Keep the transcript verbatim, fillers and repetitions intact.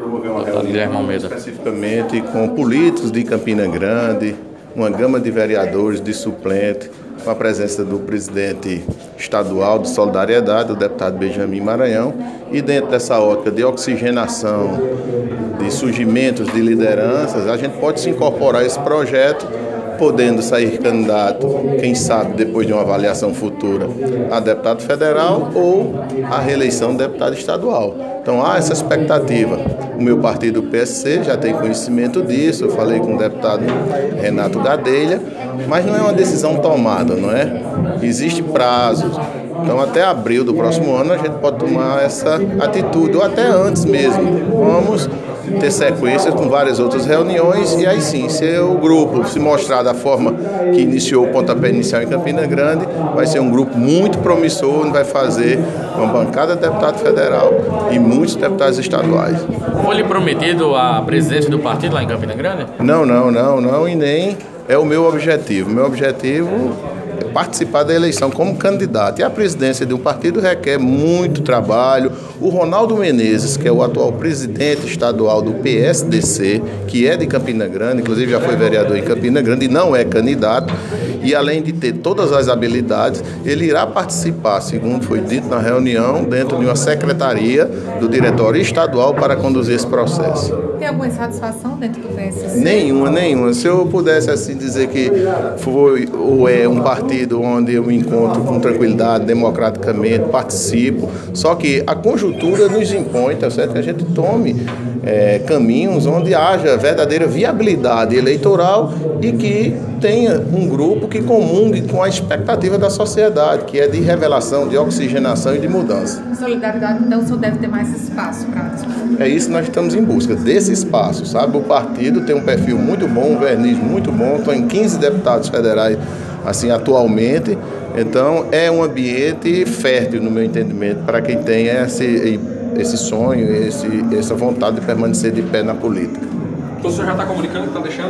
promover uma reunião especificamente com políticos de Campina Grande, uma gama de vereadores, de suplentes, com a presença do presidente estadual de Solidariedade, o deputado Benjamin Maranhão, e dentro dessa ótica de oxigenação, de surgimentos de lideranças, a gente pode se incorporar a esse projeto, podendo sair candidato, quem sabe, depois de uma avaliação futura, a deputado federal ou a reeleição de deputado estadual. Então há essa expectativa. O meu partido, o P S C, já tem conhecimento disso, eu falei com o deputado Renato Gadelha, mas não é uma decisão tomada, não é? Existe prazos. Então até abril do próximo ano a gente pode tomar essa atitude, ou até antes mesmo. Vamos ter sequência com várias outras reuniões e aí sim, se o grupo se mostrar da forma que iniciou o pontapé inicial em Campina Grande, vai ser um grupo muito promissor, onde vai fazer uma bancada de deputado federal e muitos deputados estaduais. Foi lhe prometido a presidência do partido lá em Campina Grande? Não, não, não, não, e nem é o meu objetivo. Meu objetivo é participar da eleição como candidato. E a presidência de um partido requer muito trabalho. O Ronaldo Menezes, que é o atual presidente estadual do P S D C, que é de Campina Grande, inclusive já foi vereador em Campina Grande e não é candidato, e além de ter todas as habilidades, ele irá participar, segundo foi dito na reunião, dentro de uma secretaria do Diretório Estadual para conduzir esse processo. Tem alguma insatisfação dentro do P S C? Nenhuma, nenhuma. Se eu pudesse assim dizer que foi ou é um partido onde eu me encontro com tranquilidade, democraticamente, participo, só que a conjuntura nos impõe, tá certo? Que a gente tome é, caminhos onde haja verdadeira viabilidade eleitoral e que tenha um grupo que comungue com a expectativa da sociedade, que é de revelação, de oxigenação e de mudança. Em Solidariedade, então, o senhor deve ter mais espaço para disputar. É isso que nós estamos em busca, desse espaço, sabe? O partido tem um perfil muito bom, um verniz muito bom, estão em quinze deputados federais, assim, atualmente. Então, é um ambiente fértil, no meu entendimento, para quem tem esse, esse sonho, esse, essa vontade de permanecer de pé na política. Então, o senhor já está comunicando que está deixando